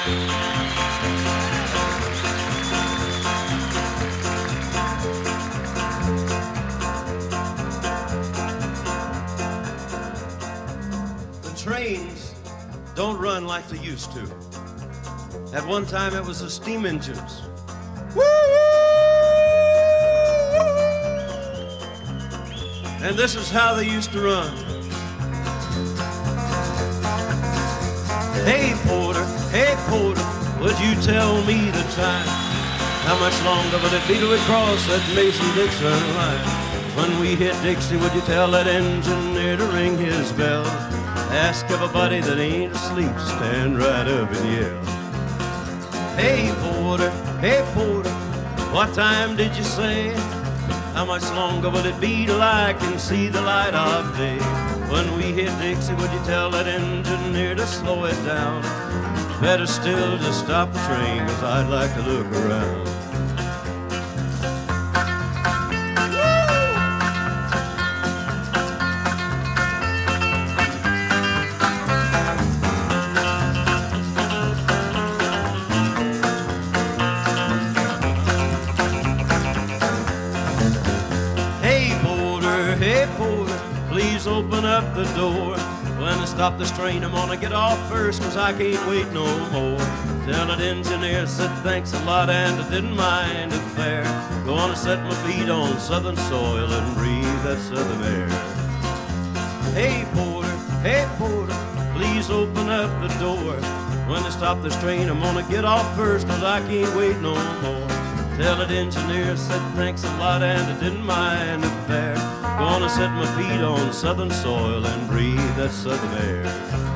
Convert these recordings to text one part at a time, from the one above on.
Trains don't run like they used to. At one time it was the steam engines. Woo! And this is how they used to run. Hey porter, would you tell me the time? How much longer will it be till we cross that Mason-Dixon line? When we hit Dixie, would you tell that engineer to ring his bell? Ask everybody that ain't asleep, stand right up and yell. Hey porter, what time did you say? How much longer will it be till I can see the light of day? When we hit Dixie, would you tell that engineer to slow it down? Better still just stop the train, 'cause I'd like to look around. Please open up the door. When I stop this train, I'm gonna get off first, 'cause I can't wait no more. Tell that engineer said thanks a lot and I didn't mind the fare. Gonna set my feet on southern soil and breathe that southern air. Hey porter, please open up the door. When I stop this train, I'm gonna get off first, 'cause I can't wait no more. Tell that engineer said thanks a lot and I didn't mind the fare. Gonna set my feet on southern soil and breathe that southern air.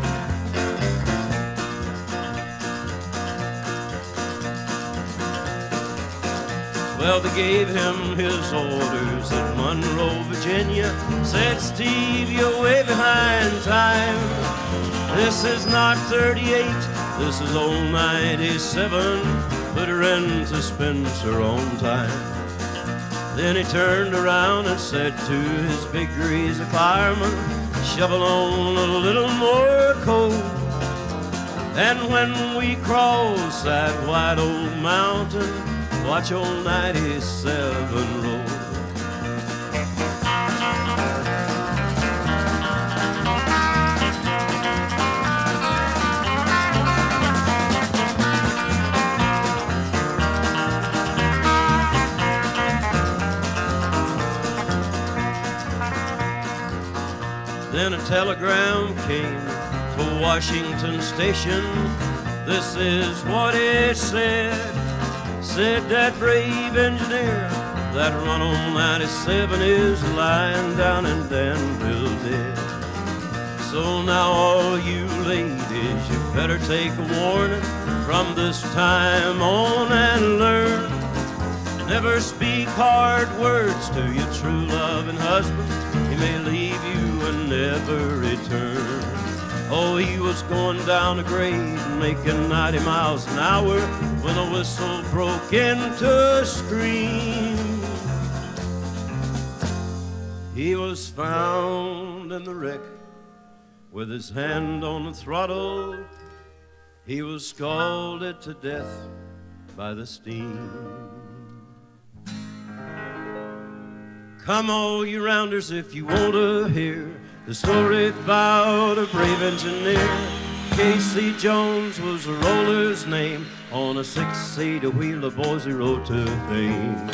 Well, they gave him his orders at Monroe, Virginia. Said, Steve, you're way behind time. This is not 38, this is old 97. Put her into Spencer on time. Then he turned around and said to his big greasy fireman, shovel on a little more coal. And when we cross that white old mountain, watch old 97 roll. Then a telegram came to Washington Station. This is what it said. Said that brave engineer that run on 97 is lying down in Danville dead. So now all you ladies, you better take a warning from this time on and learn. Never speak hard words to your true loving husband. He may leave you and never return. Oh, he was going down a grade making 90 miles an hour when a whistle broke into a scream. He was found in the wreck with his hand on the throttle. He was scalded to death by the steam. Come all you rounders if you want to hear the story about a brave engineer. Casey Jones was a roller's name. On a 6-seater wheeler, boys, he rode to fame.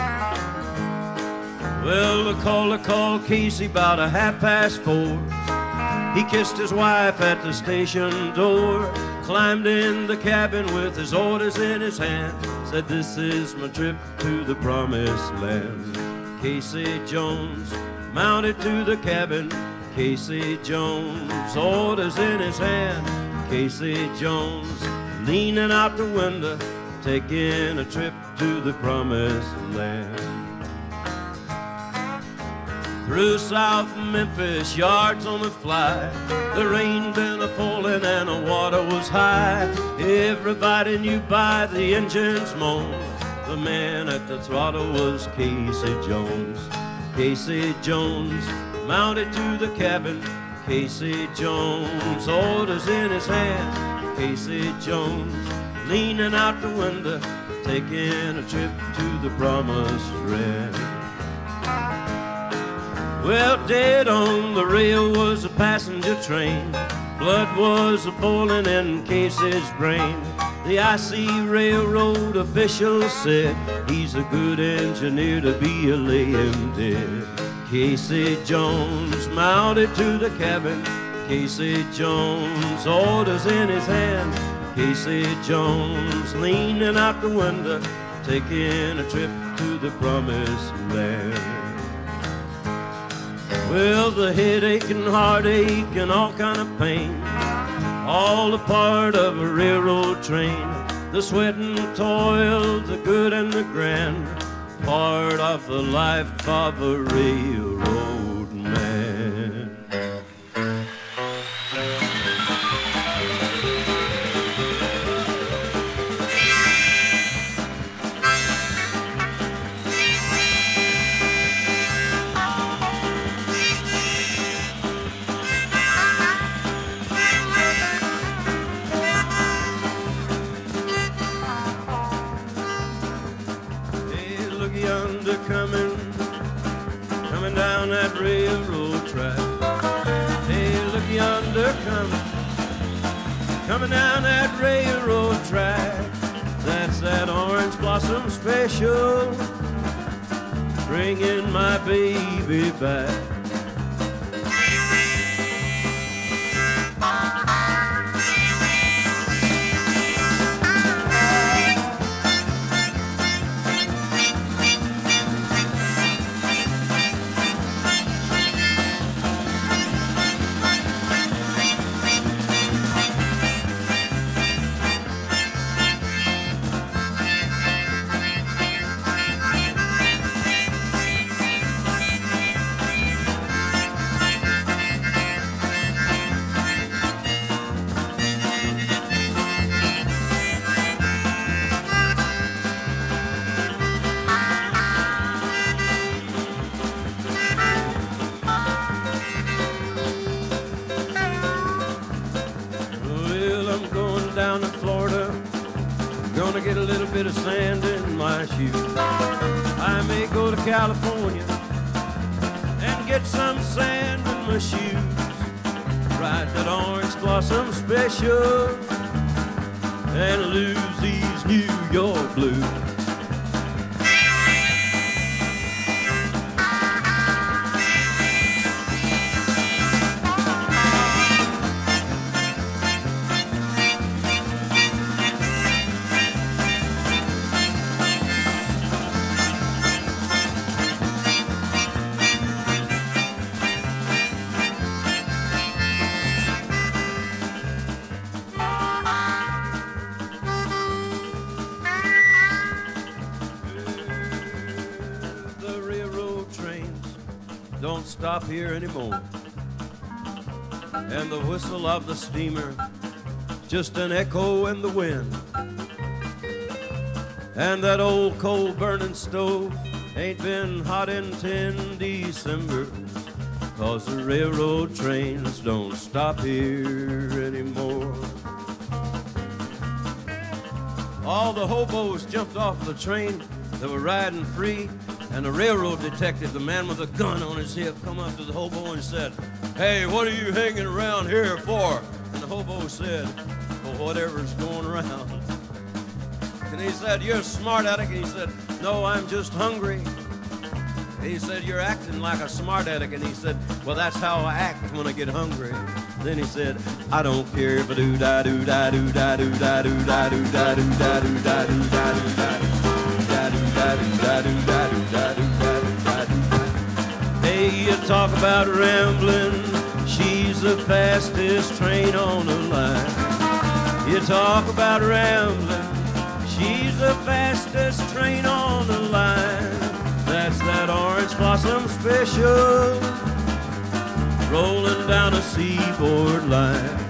Well, the caller called Casey about 4:30. He kissed his wife at the station door, climbed in the cabin with his orders in his hand, said, this is my trip to the promised land. Casey Jones mounted to the cabin. Casey Jones, orders in his hand. Casey Jones leaning out the window, taking a trip to the promised land. Through South Memphis, yards on the fly, the rain been a-falling and the water was high. Everybody knew by the engine's moan, the man at the throttle was Casey Jones. Casey Jones mounted to the cabin. Casey Jones, orders in his hand. Casey Jones, leaning out the window, taking a trip to the promised land. Well, dead on the rail was a passenger train. Blood was a-boiling in Casey's brain. The I.C. Railroad official said he's a good engineer to be a lay him dead. Casey Jones mounted to the cabin. Casey Jones, orders in his hand. Casey Jones, leaning out the window, taking a trip to the promised land. Well, the headache and heartache and all kind of pain, all a part of a railroad train. The sweat and toil, the good and the grand, part of the life of a railroad man. Coming down that railroad track. Hey, look yonder coming down that railroad track. That's that Orange Blossom Special, bringing my baby back. Down in Florida, gonna get a little bit of sand in my shoes. I may go to California and get some sand in my shoes. Ride that Orange Blossom Special and lose these New York blues. Don't stop here anymore, and the whistle of the steamer just an echo in the wind, and that old coal burning stove ain't been hot in 10 Decembers, 'cause the railroad trains don't stop here anymore. All the hobos jumped off the train, they were riding free. And the railroad detective, the man with a gun on his hip, come up to the hobo and said, "Hey, what are you hanging around here for?" And the hobo said, "Well, whatever's going around." And he said, "You're a smart aleck." And he said, "No, I'm just hungry." And he said, "You're acting like a smart aleck." And he said, "Well, that's how I act when I get hungry." Then he said, "I don't care if I do da do da do da do da do da do da do da do da do da do da do. Hey, you talk about rambling, she's the fastest train on the line. You talk about rambling, she's the fastest train on the line. That's that Orange Blossom Special, rolling down a seaboard line.